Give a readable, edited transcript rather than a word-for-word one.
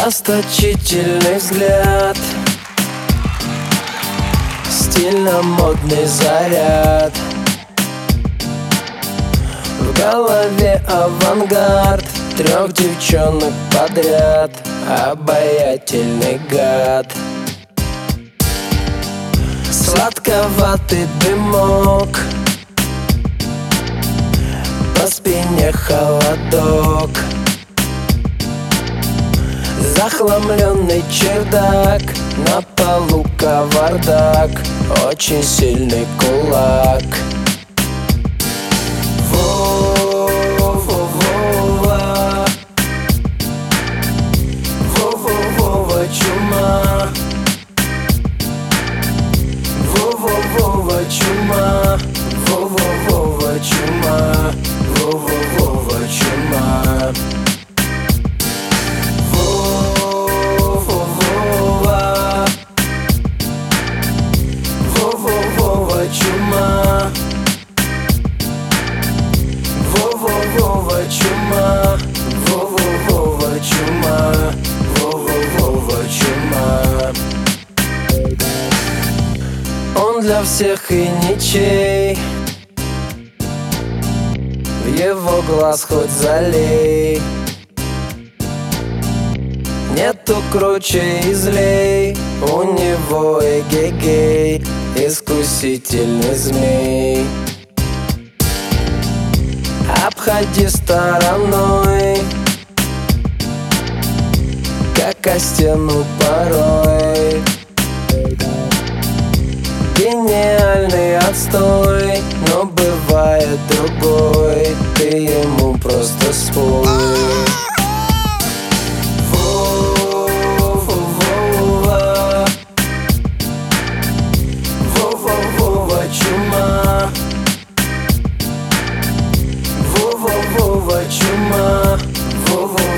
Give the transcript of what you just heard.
Расточительный взгляд, стильно-модный заряд, в голове авангард, 3 девчонок подряд, обаятельный гад. Сладковатый дымок, по спине холодок, захламленный чердак, на полу кавардак, очень сильный кулак. Вова, Вова, чума. Вова, чума. Вова, чума. Вова, чума. Вова, чума. Вова, чума. Вова, чума. Он для всех и ничей, в его глаз хоть залей. Нету круче и злей, у него эгегей, искусительный змей. Обходи стороной, как о стену порой. Гениальный отстой, но бывает другой, ты ему просто спой. Вова, чума. Вова, чума. Вова,